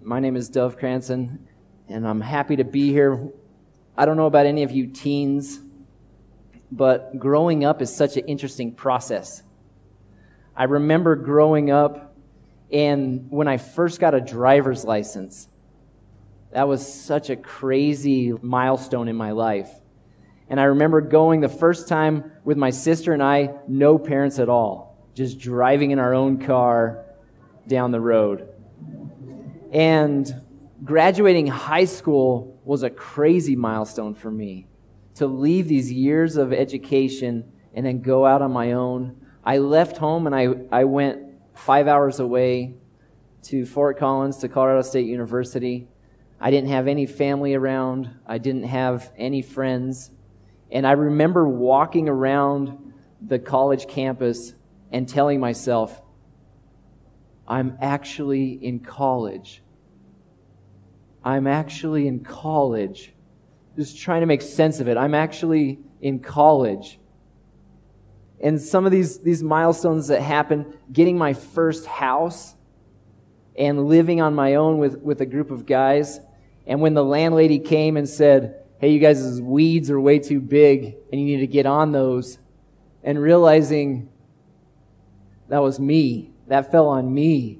My name is Dove Cranston, and I'm happy to be here. I don't know about any of you teens, but growing up is such an interesting process. I remember growing up, and when I first got a driver's license, that was such a crazy milestone in my life. And I remember going the first time with my sister and I, no parents at all, just driving in our own car down the road. And graduating high school was a crazy milestone for me. To leave these years of education and then go out on my own. I left home and I went 5 hours away to Fort Collins, to Colorado State University. I didn't have any family around. I didn't have any friends. And I remember walking around the college campus and telling myself, I'm actually in college. I'm actually in college. Just trying to make sense of it. I'm actually in college. And some of these milestones that happened, getting my first house and living on my own with a group of guys. And when the landlady came and said, hey, you guys' weeds are way too big and you need to get on those. And realizing that was me. That fell on me.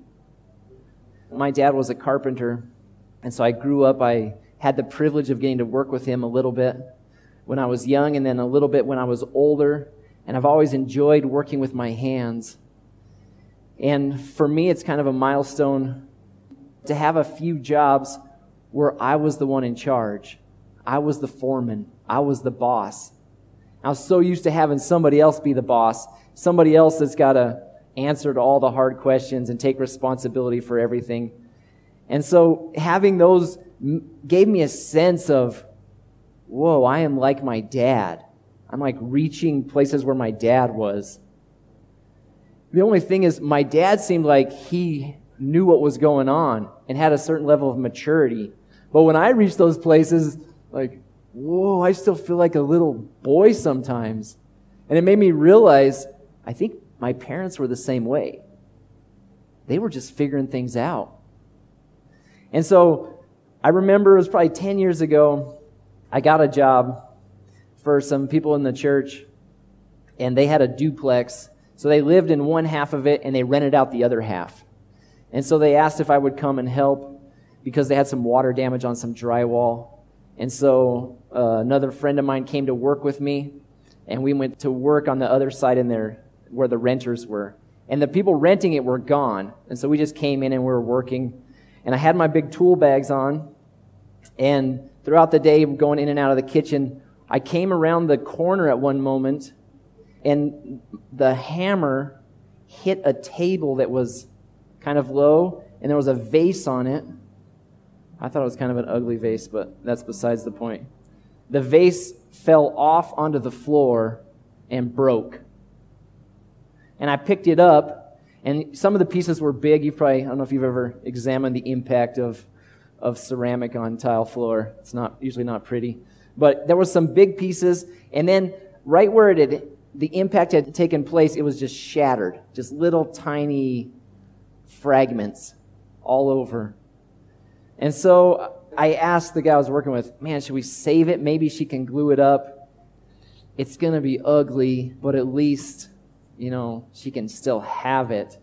My dad was a carpenter. And so I grew up, I had the privilege of getting to work with him a little bit when I was young and then a little bit when I was older. And I've always enjoyed working with my hands. And for me, it's kind of a milestone to have a few jobs where I was the one in charge. I was the foreman. I was the boss. I was so used to having somebody else be the boss, somebody else that's got to answer to all the hard questions and take responsibility for everything. And so having those gave me a sense of, whoa, I am like my dad. I'm like reaching places where my dad was. The only thing is, my dad seemed like he knew what was going on and had a certain level of maturity. But when I reached those places, like, whoa, I still feel like a little boy sometimes. And it made me realize, I think my parents were the same way. They were just figuring things out. And so I remember it was probably 10 years ago, I got a job for some people in the church, and they had a duplex. So they lived in one half of it, and they rented out the other half. And so they asked if I would come and help because they had some water damage on some drywall. And so another friend of mine came to work with me, and we went to work on the other side in there where the renters were. And the people renting it were gone. And so we just came in and we were working. And I had my big tool bags on. And throughout the day, going in and out of the kitchen, I came around the corner at one moment, and the hammer hit a table that was kind of low, and there was a vase on it. I thought it was kind of an ugly vase, but that's besides the point. The vase fell off onto the floor and broke. And I picked it up, and some of the pieces were big. I don't know if you've ever examined the impact of ceramic on tile floor. It's usually not pretty. But there were some big pieces, and then right where the impact had taken place, it was just shattered. Just little tiny fragments all over. And so I asked the guy I was working with, man, should we save it? Maybe she can glue it up. It's going to be ugly, but at least, she can still have it.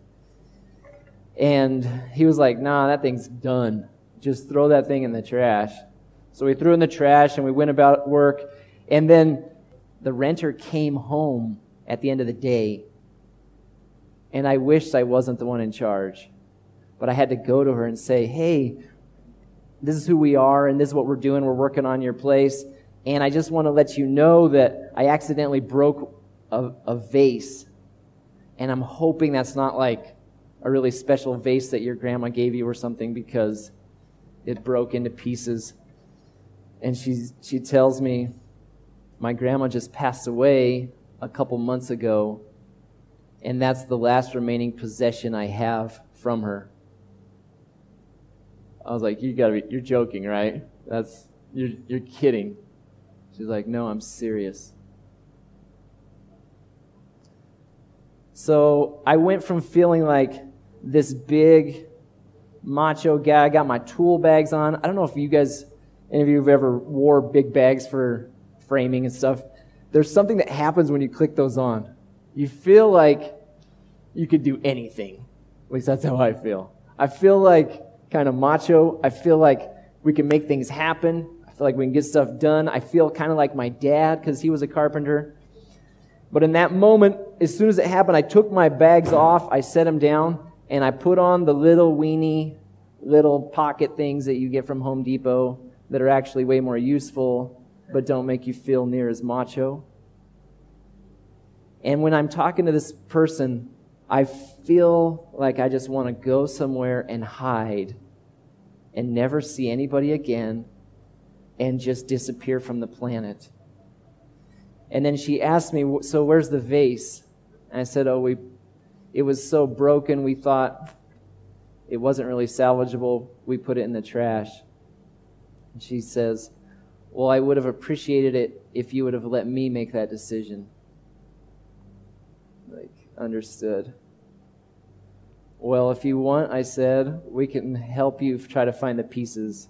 And he was like, nah, that thing's done. Just throw that thing in the trash. So we threw it in the trash and we went about work. And then the renter came home at the end of the day. And I wished I wasn't the one in charge. But I had to go to her and say, hey, this is who we are and this is what we're doing. We're working on your place. And I just want to let you know that I accidentally broke a vase. And I'm hoping that's not like a really special vase that your grandma gave you or something, because it broke into pieces. And she tells me, my grandma just passed away a couple months ago, and that's the last remaining possession I have from her. I was like, you're joking, right? You're kidding. She's like, no, I'm serious. So I went from feeling like this big macho guy. I got my tool bags on. I don't know if any of you have ever wore big bags for framing and stuff. There's something that happens when you click those on. You feel like you could do anything. At least that's how I feel. I feel like kind of macho. I feel like we can make things happen. I feel like we can get stuff done. I feel kind of like my dad because he was a carpenter. But in that moment, as soon as it happened, I took my bags off, I set them down, and I put on the little weenie, little pocket things that you get from Home Depot that are actually way more useful but don't make you feel near as macho. And when I'm talking to this person, I feel like I just want to go somewhere and hide and never see anybody again and just disappear from the planet. And then she asked me, so where's the vase? And I said, it was so broken, we thought it wasn't really salvageable. We put it in the trash. And she says, well, I would have appreciated it if you would have let me make that decision. Understood. Well, if you want, I said, we can help you try to find the pieces.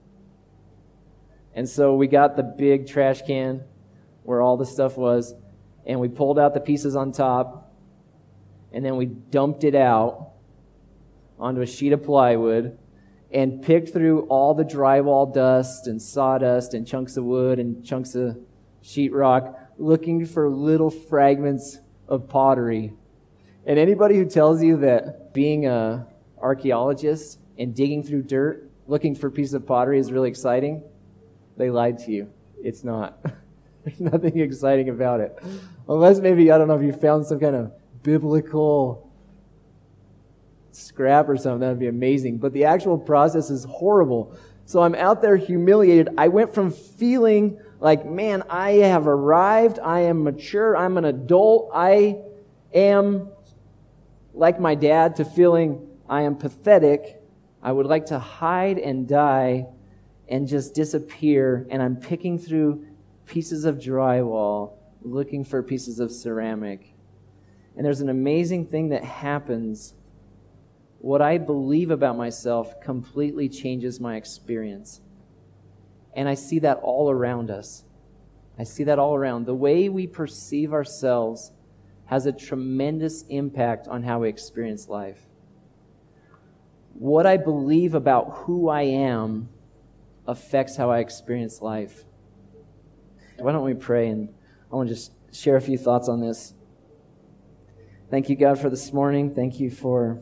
And so we got the big trash can where all the stuff was, and we pulled out the pieces on top, and then we dumped it out onto a sheet of plywood and picked through all the drywall dust and sawdust and chunks of wood and chunks of sheetrock, looking for little fragments of pottery. And anybody who tells you that being an archaeologist and digging through dirt, looking for pieces of pottery is really exciting, they lied to you. It's not. There's nothing exciting about it. Unless maybe, I don't know, if you found some kind of biblical scrap or something, that would be amazing. But the actual process is horrible. So I'm out there humiliated. I went from feeling like, man, I have arrived, I am mature, I'm an adult, I am like my dad, to feeling I am pathetic. I would like to hide and die and just disappear, and I'm picking through pieces of drywall, looking for pieces of ceramic. And there's an amazing thing that happens. What I believe about myself completely changes my experience. And I see that all around us. I see that all around. The way we perceive ourselves has a tremendous impact on how we experience life. What I believe about who I am affects how I experience life. Why don't we pray, and I want to just share a few thoughts on this. Thank you, God, for this morning. Thank you for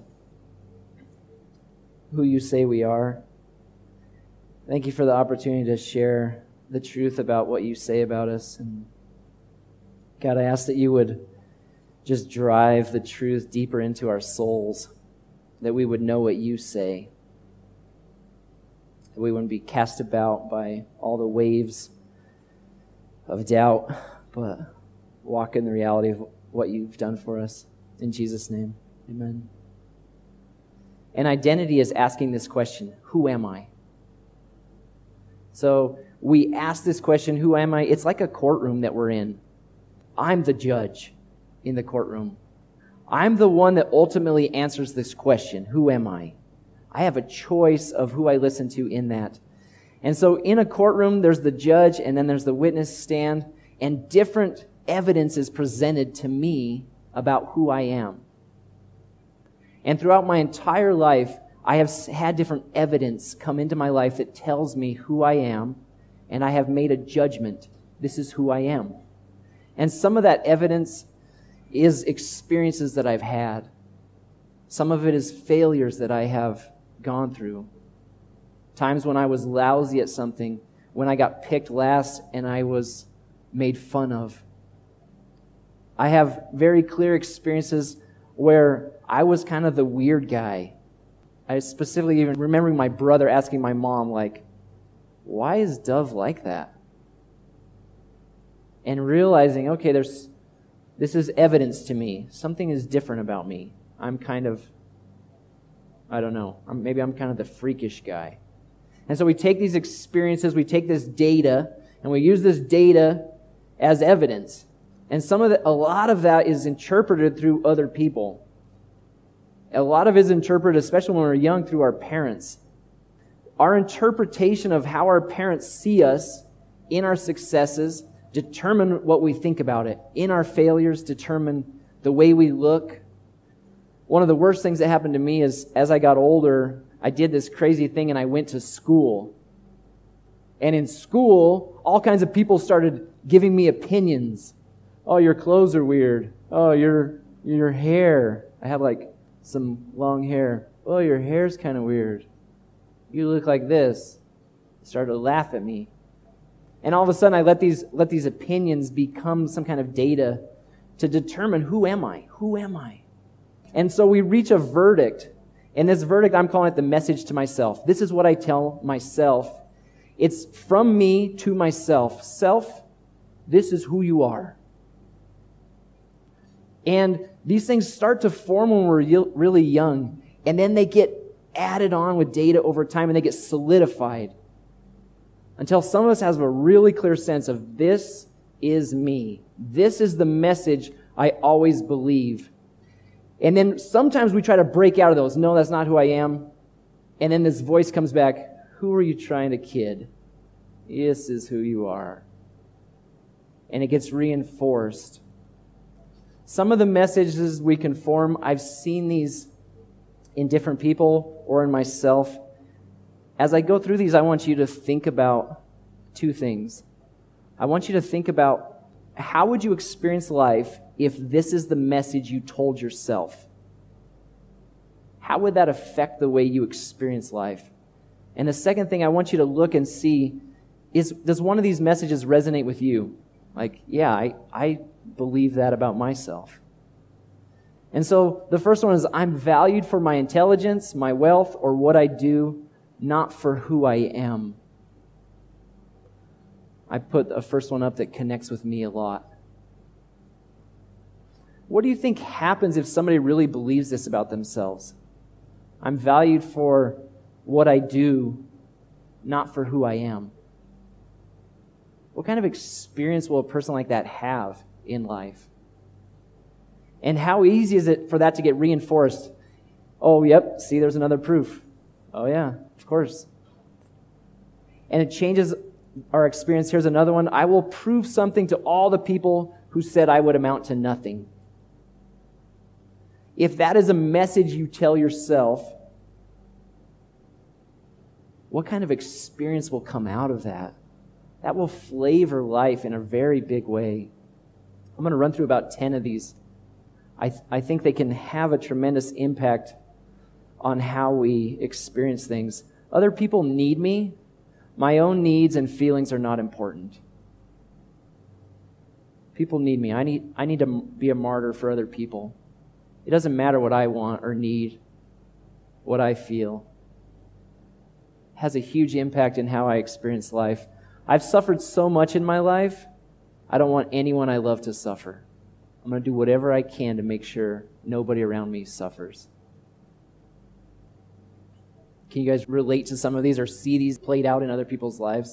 who you say we are. Thank you for the opportunity to share the truth about what you say about us. And God, I ask that you would just drive the truth deeper into our souls, that we would know what you say, that we wouldn't be cast about by all the waves of doubt, but walk in the reality of what you've done for us. In Jesus' name, amen. And identity is asking this question, who am I? So we ask this question, who am I? It's like a courtroom that we're in. I'm the judge in the courtroom. I'm the one that ultimately answers this question, who am I? I have a choice of who I listen to in that. And so in a courtroom, there's the judge, and then there's the witness stand, and different evidence is presented to me about who I am. And throughout my entire life, I have had different evidence come into my life that tells me who I am, and I have made a judgment. This is who I am. And some of that evidence is experiences that I've had. Some of it is failures that I have gone through. Times when I was lousy at something, when I got picked last and I was made fun of. I have very clear experiences where I was kind of the weird guy. I specifically even remembering my brother asking my mom, like, why is Dove like that? And realizing, okay, this is evidence to me. Something is different about me. I'm kind of, I don't know, maybe I'm kind of the freakish guy. And so we take these experiences, we take this data, and we use this data as evidence. And a lot of that is interpreted through other people. A lot of it is interpreted, especially when we're young, through our parents. Our interpretation of how our parents see us in our successes determine what we think about it. In our failures determine the way we look. One of the worst things that happened to me is, as I got older, I did this crazy thing and I went to school. And in school, all kinds of people started giving me opinions. Oh, your clothes are weird. Oh, your hair. I have like some long hair. Oh, your hair's kind of weird. You look like this. They started to laugh at me. And all of a sudden, I let these opinions become some kind of data to determine who am I? Who am I? And so we reach a verdict. And this verdict, I'm calling it the message to myself. This is what I tell myself. It's from me to myself. Self, this is who you are. And these things start to form when we're really young. And then they get added on with data over time and they get solidified. Until some of us has a really clear sense of this is me. This is the message I always believe. And then sometimes we try to break out of those. No, that's not who I am. And then this voice comes back. Who are you trying to kid? This is who you are. And it gets reinforced. Some of the messages we can form, I've seen these in different people or in myself. As I go through these, I want you to think about two things. I want you to think about how would you experience life if this is the message you told yourself? How would that affect the way you experience life? And the second thing I want you to look and see is, does one of these messages resonate with you? Like, yeah, I believe that about myself. And so the first one is, I'm valued for my intelligence, my wealth, or what I do, not for who I am. I put a first one up that connects with me a lot. What do you think happens if somebody really believes this about themselves? I'm valued for what I do, not for who I am. What kind of experience will a person like that have in life? And how easy is it for that to get reinforced? Oh, yep, see, there's another proof. Oh, yeah, of course. And it changes our experience. Here's another one. I will prove something to all the people who said I would amount to nothing. If that is a message you tell yourself, what kind of experience will come out of that? That will flavor life in a very big way. I'm going to run through about 10 of these. I think they can have a tremendous impact on how we experience things. Other people need me. My own needs and feelings are not important. People need me. I need to be a martyr for other people. It doesn't matter what I want or need, what I feel. It has a huge impact in how I experience life. I've suffered so much in my life, I don't want anyone I love to suffer. I'm going to do whatever I can to make sure nobody around me suffers. Can you guys relate to some of these or see these played out in other people's lives?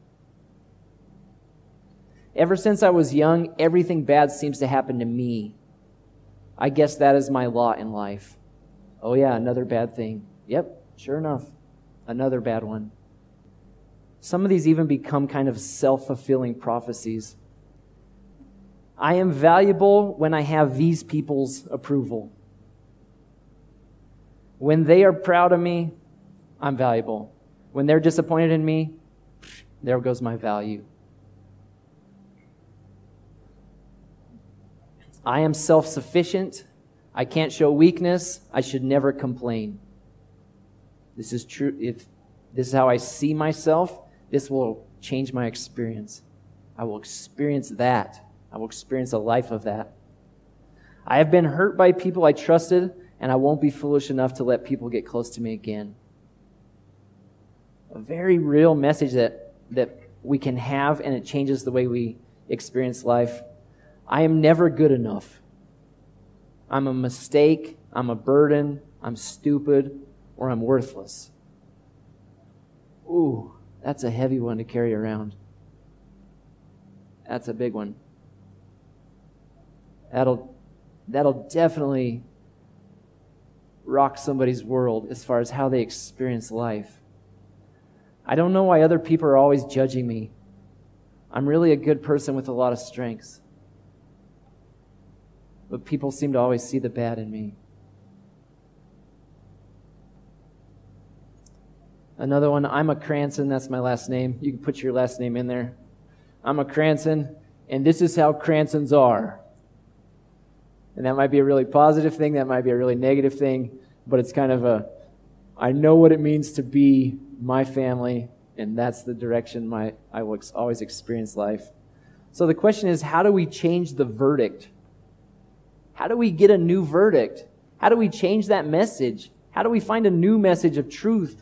Ever since I was young, everything bad seems to happen to me. I guess that is my lot in life. Oh yeah, another bad thing. Yep, sure enough, another bad one. Some of these even become kind of self-fulfilling prophecies. I am valuable when I have these people's approval. When they are proud of me, I'm valuable. When they're disappointed in me, there goes my value. I am self-sufficient. I can't show weakness. I should never complain. This is true. If this is how I see myself, this will change my experience. I will experience that. I will experience a life of that. I have been hurt by people I trusted, and I won't be foolish enough to let people get close to me again. A very real message that we can have, and it changes the way we experience life. I am never good enough. I'm a mistake, I'm a burden, I'm stupid, or I'm worthless. Ooh, that's a heavy one to carry around. That's a big one. That'll definitely rock somebody's world as far as how they experience life. I don't know why other people are always judging me. I'm really a good person with a lot of strengths. But people seem to always see the bad in me. Another one, I'm a Cranston, that's my last name. You can put your last name in there. I'm a Cranston, and this is how Cranstons are. And that might be a really positive thing, that might be a really negative thing, but it's kind of I know what it means to be my family, and that's the direction I will always experience life. So the question is, how do we change the verdict? How do we get a new verdict? How do we change that message? How do we find a new message of truth?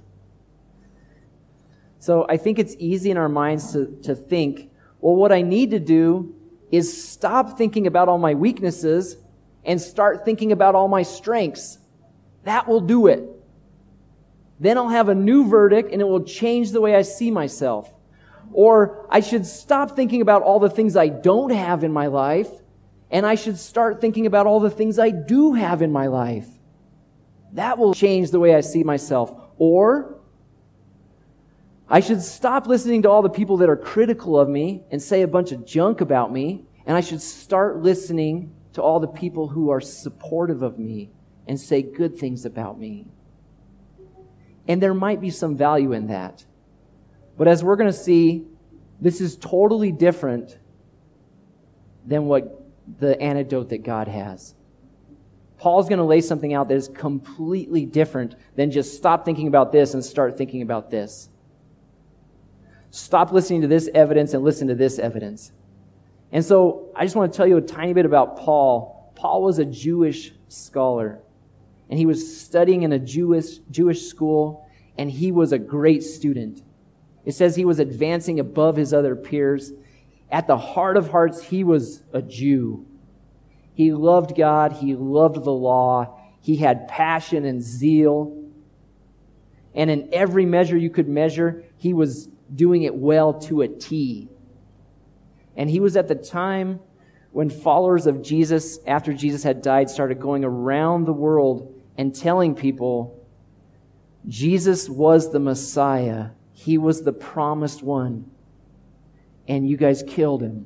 So I think it's easy in our minds to think, well, what I need to do is stop thinking about all my weaknesses and start thinking about all my strengths. That will do it. Then I'll have a new verdict and it will change the way I see myself. Or I should stop thinking about all the things I don't have in my life, and I should start thinking about all the things I do have in my life. That will change the way I see myself. Or I should stop listening to all the people that are critical of me and say a bunch of junk about me, and I should start listening to all the people who are supportive of me and say good things about me. And there might be some value in that. But as we're going to see, this is totally different than what the antidote that God has. Paul's going to lay something out that is completely different than just stop thinking about this and start thinking about this. Stop listening to this evidence and listen to this evidence. And so I just want to tell you a tiny bit about Paul. Paul was a Jewish scholar, and he was studying in a Jewish school, and he was a great student. It says he was advancing above his other peers. At the heart of hearts, he was a Jew. He loved God. He loved the law. He had passion and zeal. And in every measure you could measure, he was doing it well to a T. And he was at the time when followers of Jesus, after Jesus had died, started going around the world and telling people Jesus was the Messiah. He was the promised one. And you guys killed him.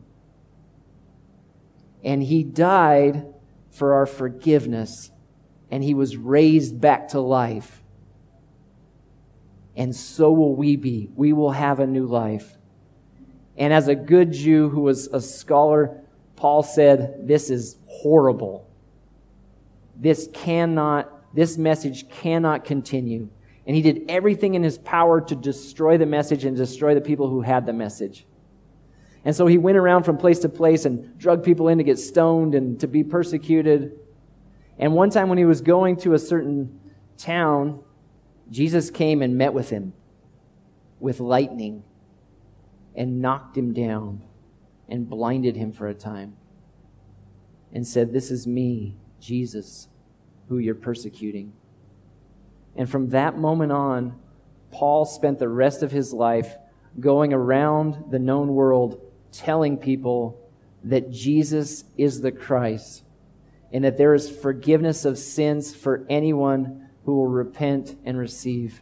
And he died for our forgiveness. And he was raised back to life. And so will we be. We will have a new life. And as a good Jew who was a scholar, Paul said, this is horrible. This message cannot continue. And he did everything in his power to destroy the message and destroy the people who had the message. And so he went around from place to place and drugged people in to get stoned and to be persecuted. And one time when he was going to a certain town, Jesus came and met with him with lightning and knocked him down and blinded him for a time and said, this is me, Jesus, who you're persecuting. And from that moment on, Paul spent the rest of his life going around the known world telling people that Jesus is the Christ and that there is forgiveness of sins for anyone who will repent and receive.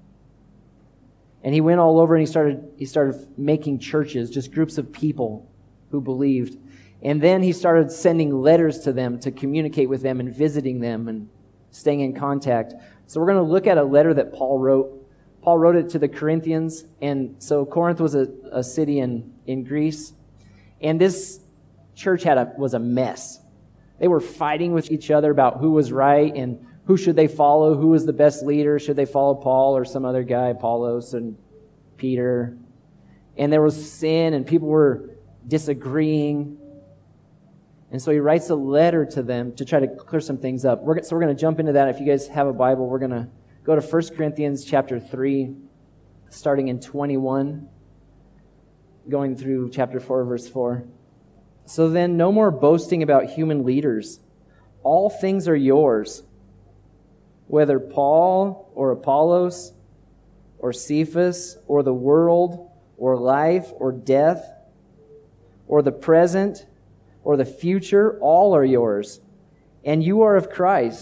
And he went all over and he started making churches, just groups of people who believed. And then he started sending letters to them to communicate with them and visiting them and staying in contact. So we're going to look at a letter that Paul wrote. Paul wrote it to the Corinthians. And so Corinth was a city in Greece. And this church was a mess. They were fighting with each other about who was right and who should they follow, who was the best leader. Should they follow Paul or some other guy, Apollos and Peter? And there was sin and people were disagreeing. And so he writes a letter to them to try to clear some things up. So we're going to jump into that. If you guys have a Bible, we're going to go to 1 Corinthians chapter 3, starting in 21, going through chapter 4, verse 4. So then, no more boasting about human leaders. All things are yours, whether Paul or Apollos or Cephas or the world or life or death or the present or the future, all are yours. And you are of Christ,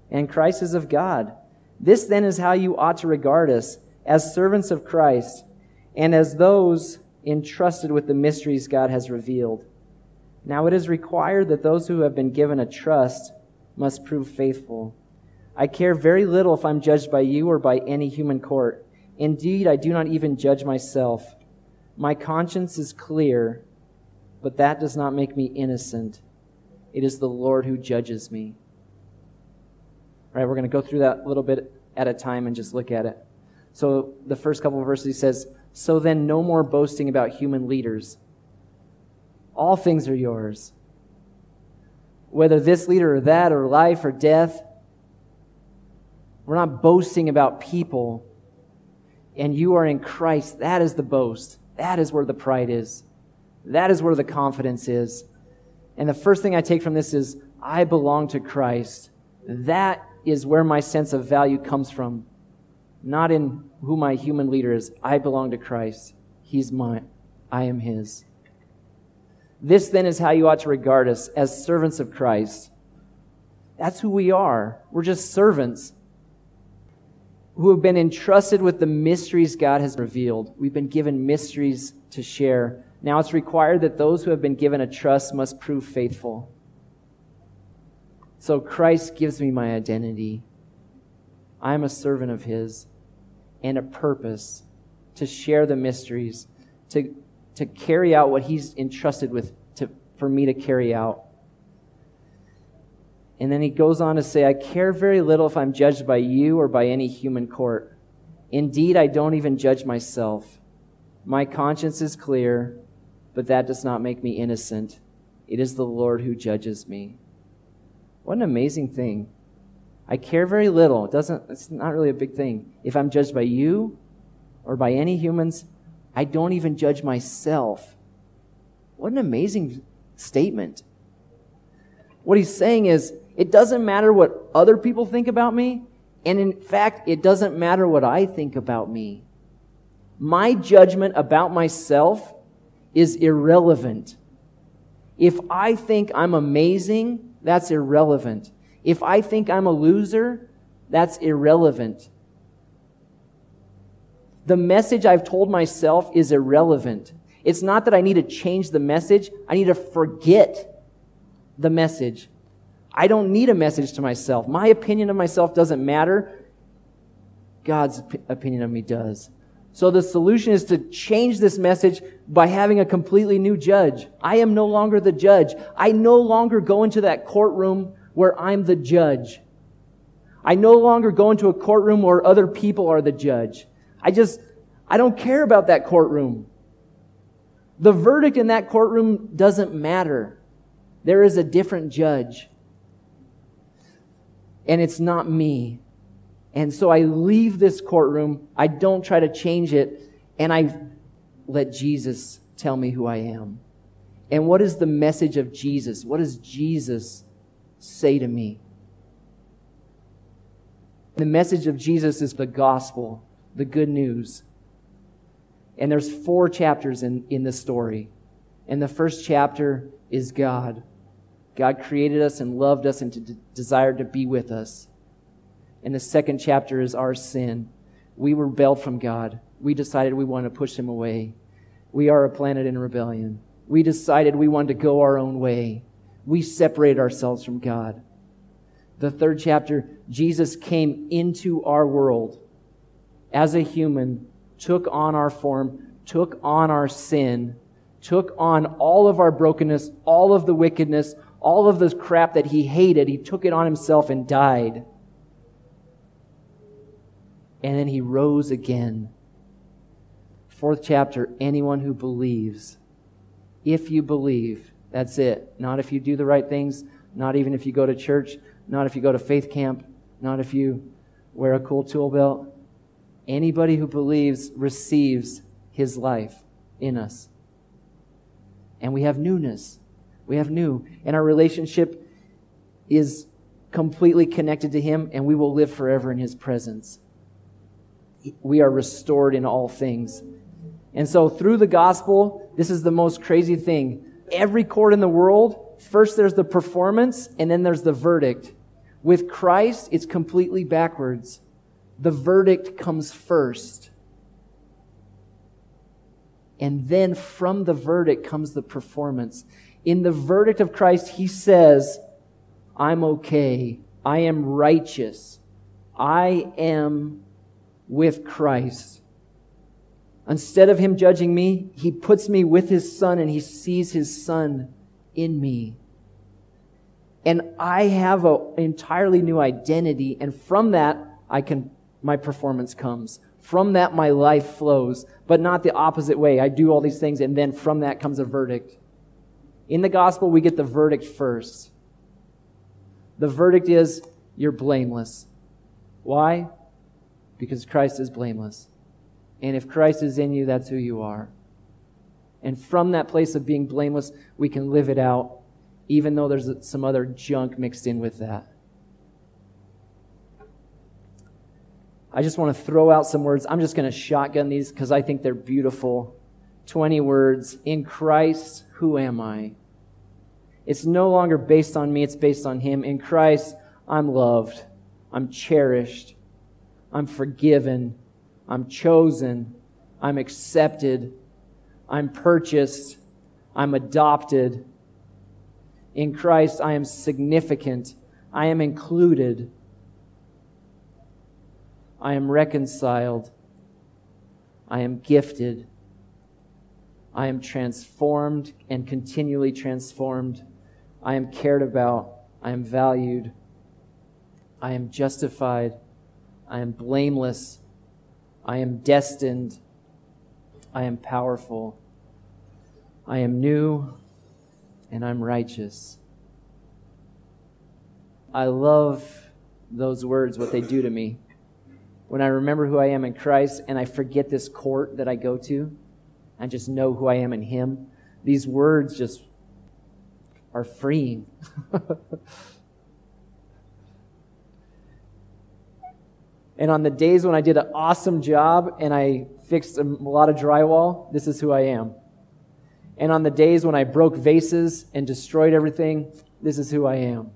and Christ is of God. This then is how you ought to regard us, as servants of Christ, and as those entrusted with the mysteries God has revealed. Now it is required that those who have been given a trust must prove faithful. I care very little if I'm judged by you or by any human court. Indeed, I do not even judge myself. My conscience is clear, but that does not make me innocent. It is the Lord who judges me. All right, we're going to go through that a little bit at a time and just look at it. So the first couple of verses, he says, "So then no more boasting about human leaders. All things are yours. Whether this leader or that, or life or death, we're not boasting about people. And you are in Christ. That is the boast. That is where the pride is. That is where the confidence is. And the first thing I take from this is, I belong to Christ. That is where my sense of value comes from. Not in who my human leader is. I belong to Christ. He's mine. I am His. This then is how you ought to regard us, as servants of Christ. That's who we are. We're just servants who have been entrusted with the mysteries God has revealed. We've been given mysteries to share. Now it's required that those who have been given a trust must prove faithful. So Christ gives me my identity. I am a servant of His, and a purpose to share the mysteries, to carry out what He's entrusted with for me to carry out. And then he goes on to say, I care very little if I'm judged by you or by any human court. Indeed, I don't even judge myself. My conscience is clear, but that does not make me innocent. It is the Lord who judges me. What an amazing thing. I care very little. It's not really a big thing. If I'm judged by you or by any humans, I don't even judge myself. What an amazing statement. What he's saying is, it doesn't matter what other people think about me, and in fact, it doesn't matter what I think about me. My judgment about myself is irrelevant. If I think I'm amazing, that's irrelevant. If I think I'm a loser, that's irrelevant. The message I've told myself is irrelevant. It's not that I need to change the message. I need to forget the message. I don't need a message to myself. My opinion of myself doesn't matter. God's opinion of me does. So the solution is to change this message by having a completely new judge. I am no longer the judge. I no longer go into that courtroom where I'm the judge. I no longer go into a courtroom where other people are the judge. I don't care about that courtroom. The verdict in that courtroom doesn't matter. There is a different judge. And it's not me. And so I leave this courtroom. I don't try to change it. And I let Jesus tell me who I am. And what is the message of Jesus? What does Jesus say to me? The message of Jesus is the gospel, the good news. And there's 4 chapters in the story. And the first chapter is God. God created us and loved us and desired to be with us. And the second chapter is our sin. We rebelled from God. We decided we wanted to push Him away. We are a planet in rebellion. We decided we wanted to go our own way. We separated ourselves from God. The third chapter, Jesus came into our world as a human, took on our form, took on our sin, took on all of our brokenness, all of the wickedness, all of the crap that He hated. He took it on Himself and died. And then He rose again. 4th chapter, anyone who believes. If you believe, that's it. Not if you do the right things, not even if you go to church, not if you go to faith camp, not if you wear a cool tool belt. Anybody who believes receives His life in us. And we have newness. We have new. And our relationship is completely connected to Him, and we will live forever in His presence. We are restored in all things. And so through the gospel, this is the most crazy thing. Every court in the world, first there's the performance, and then there's the verdict. With Christ, it's completely backwards. The verdict comes first. And then from the verdict comes the performance. In the verdict of Christ, he says, I'm okay. I am righteous. I am with Christ. Instead of him judging me, he puts me with his Son and he sees his Son in me. And I have an entirely new identity, and from that, my performance comes. From that, my life flows, but not the opposite way. I do all these things, and then from that comes a verdict. In the gospel, we get the verdict first. The verdict is, you're blameless. Why? Because Christ is blameless. And if Christ is in you, that's who you are. And from that place of being blameless, we can live it out, even though there's some other junk mixed in with that. I just want to throw out some words. I'm just going to shotgun these because I think they're beautiful. 20 words. In Christ, who am I? It's no longer based on me, it's based on him. In Christ, I'm loved. I'm cherished. I'm forgiven. I'm chosen. I'm accepted. I'm purchased. I'm adopted. In Christ, I am significant. I am included. I am reconciled. I am gifted. I am transformed and continually transformed. I am cared about. I am valued. I am justified. I am blameless. I am destined. I am powerful. I am new, and I'm righteous. I love those words, what they do to me. When I remember who I am in Christ and I forget this court that I go to, I just know who I am in him. These words just are freeing. And on the days when I did an awesome job and I fixed a lot of drywall, this is who I am. And on the days when I broke vases and destroyed everything, this is who I am.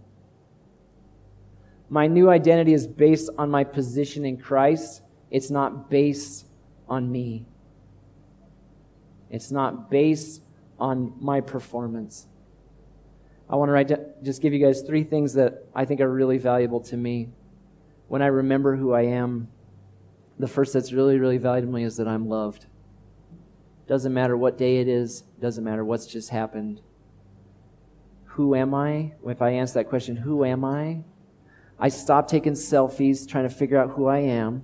My new identity is based on my position in Christ. It's not based on me. It's not based on my performance. I want to just give you guys 3 things that I think are really valuable to me. When I remember who I am, the first that's really, really valuable to me is that I'm loved. Doesn't matter what day it is. Doesn't matter what's just happened. Who am I? If I answer that question, who am I? I stop taking selfies, trying to figure out who I am.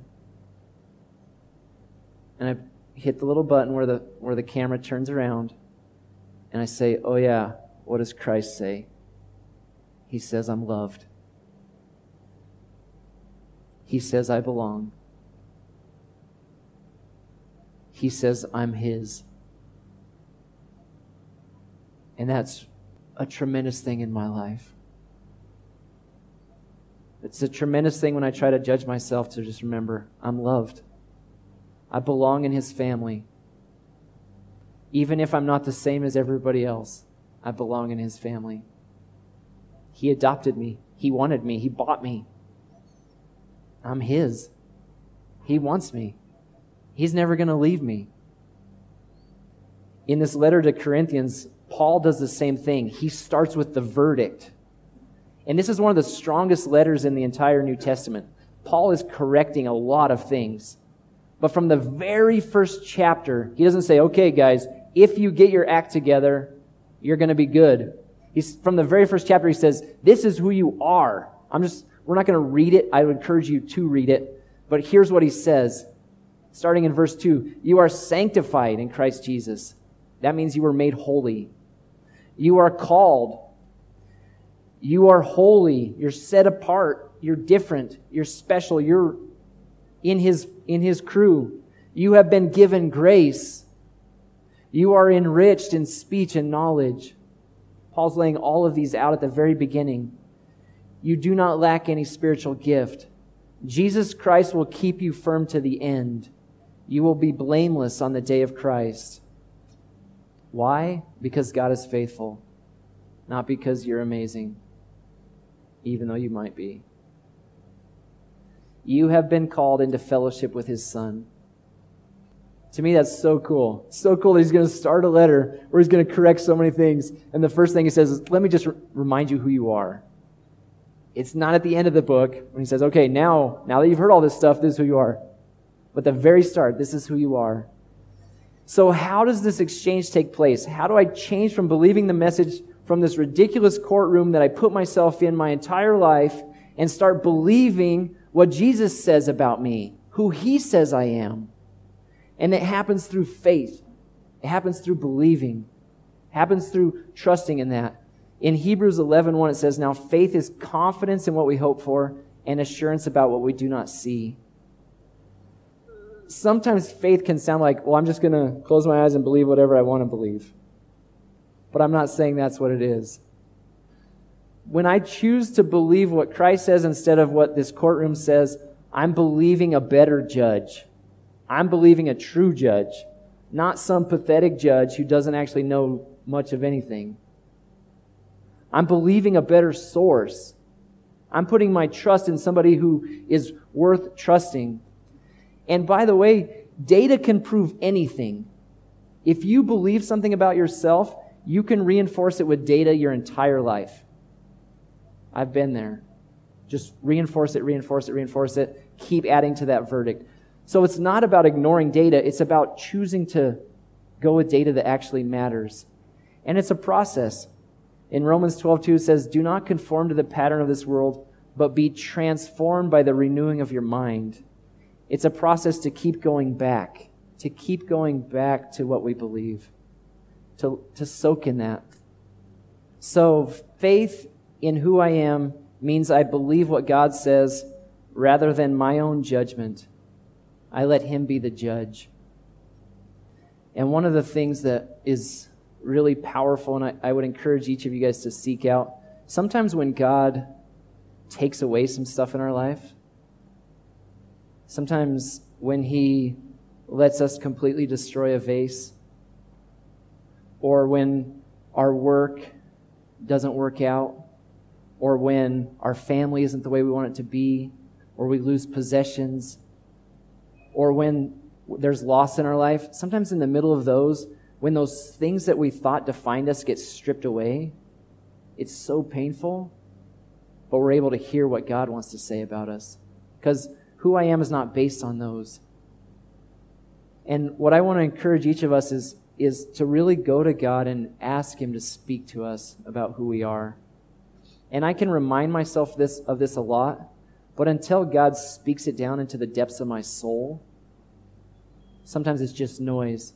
And I hit the little button where the camera turns around. And I say, oh yeah, what does Christ say? He says I'm loved. He says I belong. He says I'm his. And that's a tremendous thing in my life. It's a tremendous thing when I try to judge myself to just remember I'm loved. I belong in his family. Even if I'm not the same as everybody else, I belong in his family. He adopted me. He wanted me. He bought me. I'm his. He wants me. He's never going to leave me. In this letter to Corinthians, Paul does the same thing. He starts with the verdict. And this is one of the strongest letters in the entire New Testament. Paul is correcting a lot of things. But from the very first chapter, he doesn't say, okay, guys, if you get your act together, you're going to be good. From the very first chapter, he says, this is who you are. We're not going to read it. I would encourage you to read it. But here's what he says. Starting in verse 2, you are sanctified in Christ Jesus. That means you were made holy. You are called. You are holy. You're set apart. You're different. You're special. You're in his crew. You have been given grace. You are enriched in speech and knowledge. Paul's laying all of these out at the very beginning. You do not lack any spiritual gift. Jesus Christ will keep you firm to the end. You will be blameless on the day of Christ. Why? Because God is faithful. Not because you're amazing, even though you might be. you have been called into fellowship with his Son. To me, that's so cool. So cool that he's going to start a letter where he's going to correct so many things. And the first thing he says is, let me just remind you who you are. It's not at the end of the book when he says, okay, now that you've heard all this stuff, this is who you are. But at the very start, this is who you are. So how does this exchange take place? How do I change from believing the message from this ridiculous courtroom that I put myself in my entire life and start believing what Jesus says about me, who he says I am? And it happens through faith. It happens through believing. It happens through trusting in that. In Hebrews 11:1, it says, now faith is confidence in what we hope for and assurance about what we do not see. Sometimes faith can sound like, well, I'm just going to close my eyes and believe whatever I want to believe. But I'm not saying that's what it is. When I choose to believe what Christ says instead of what this courtroom says, I'm believing a better judge. I'm believing a true judge, not some pathetic judge who doesn't actually know much of anything. I'm believing a better source. I'm putting my trust in somebody who is worth trusting. And by the way, data can prove anything. If you believe something about yourself, you can reinforce it with data your entire life. I've been there. Just reinforce it. Keep adding to that verdict. So it's not about ignoring data. It's about choosing to go with data that actually matters. And it's a process. In Romans 12:2 it says, do not conform to the pattern of this world, but be transformed by the renewing of your mind. It's a process to keep going back to what we believe, to soak in that. So faith in who I am means I believe what God says rather than my own judgment. I let him be the judge. And one of the things that is really powerful, and I would encourage each of you guys to seek out, sometimes when God takes away some stuff in our life, sometimes when he lets us completely destroy a vase, or when our work doesn't work out, or when our family isn't the way we want it to be, or we lose possessions, or when there's loss in our life, sometimes in the middle of those, when those things that we thought defined us get stripped away, it's so painful, but we're able to hear what God wants to say about us. Because who I am is not based on those. And what I want to encourage each of us is to really go to God and ask him to speak to us about who we are. And I can remind myself of this a lot, but until God speaks it down into the depths of my soul, sometimes it's just noise.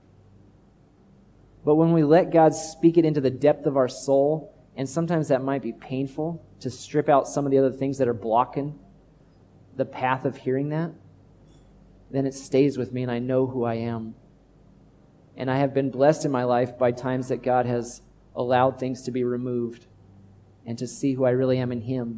But when we let God speak it into the depth of our soul, and sometimes that might be painful to strip out some of the other things that are blocking the path of hearing that, then it stays with me and I know who I am. And I have been blessed in my life by times that God has allowed things to be removed and to see who I really am in him.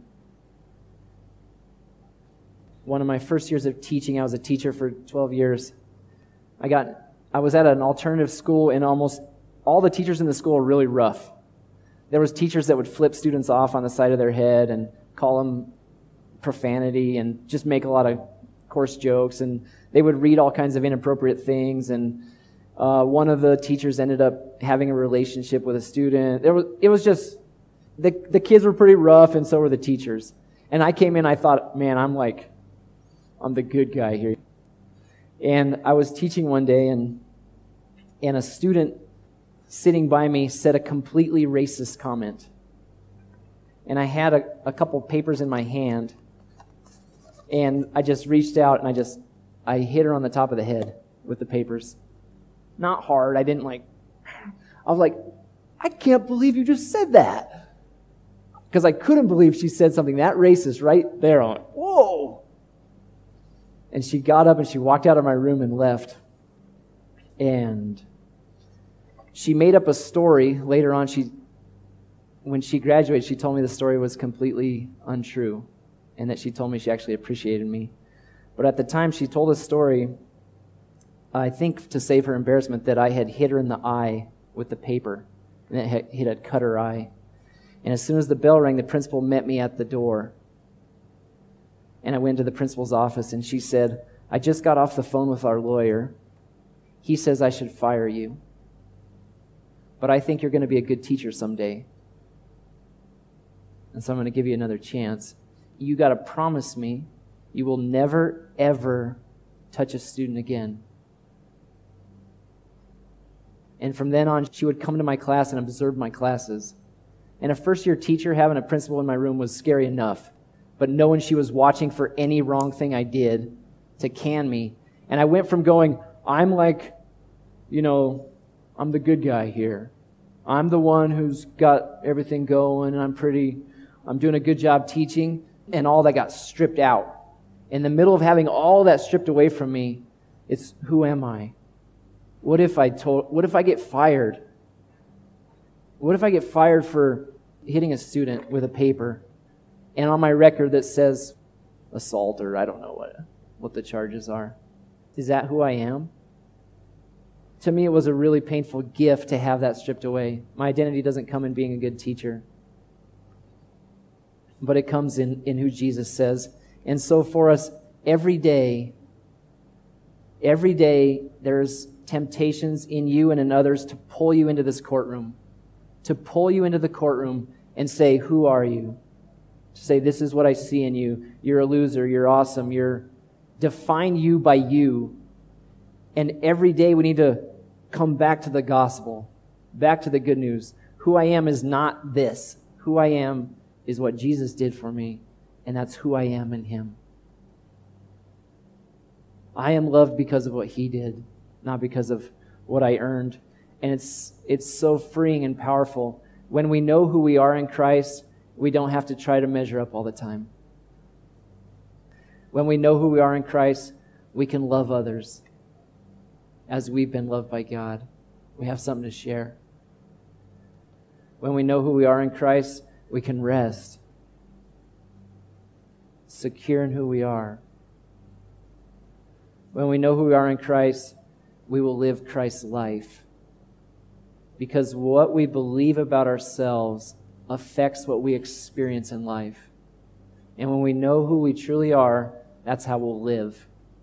One of my first years of teaching, I was a teacher for 12 years. I was at an alternative school, and almost all the teachers in the school were really rough. There was teachers that would flip students off on the side of their head and call them profanity and just make a lot of coarse jokes, and they would read all kinds of inappropriate things, and one of the teachers ended up having a relationship with a student. It was just, the kids were pretty rough, and so were the teachers. And I came in, I thought, man, I'm the good guy here. And I was teaching one day, and a student sitting by me said a completely racist comment. And I had a couple papers in my hand, and I just reached out and I hit her on the top of the head with the papers. Not hard. I was like, I can't believe you just said that. Because I couldn't believe she said something that racist right there. I'm like, whoa. And she got up and she walked out of my room and left. And she made up a story later on. When she graduated, she told me the story was completely untrue and that she told me she actually appreciated me. But at the time she told a story, I think to save her embarrassment, that I had hit her in the eye with the paper, and it had cut her eye. And as soon as the bell rang, the principal met me at the door. And I went to the principal's office, and she said, I just got off the phone with our lawyer. He says I should fire you. But I think you're going to be a good teacher someday. And so I'm going to give you another chance. You got to promise me you will never, ever touch a student again. And from then on, she would come to my class and observe my classes. And a first-year teacher having a principal in my room was scary enough. But knowing she was watching for any wrong thing I did to can me. And I went from going, I'm like, I'm the good guy here. I'm the one who's got everything going, and I'm doing a good job teaching, and all that got stripped out. In the middle of having all that stripped away from me, it's who am I? What if I get fired? What if I get fired for hitting a student with a paper, and on my record that says assault, or I don't know what the charges are? Is that who I am? To me, it was a really painful gift to have that stripped away. My identity doesn't come in being a good teacher, but it comes in who Jesus says. And so for us, every day, there's temptations in you and in others to pull you into this courtroom, to pull you into the courtroom and say, who are you? To say, this is what I see in you. You're a loser. You're awesome. Define you by you. And every day we need to come back to the gospel, back to the good news. Who I am is not this. Who I am is what Jesus did for me, and that's who I am in Him. I am loved because of what He did, not because of what I earned. And it's so freeing and powerful. When we know who we are in Christ, we don't have to try to measure up all the time. When we know who we are in Christ, we can love others as we've been loved by God. We have something to share. When we know who we are in Christ, we can rest, secure in who we are. When we know who we are in Christ, we will live Christ's life. Because what we believe about ourselves affects what we experience in life. And when we know who we truly are, that's how we'll live.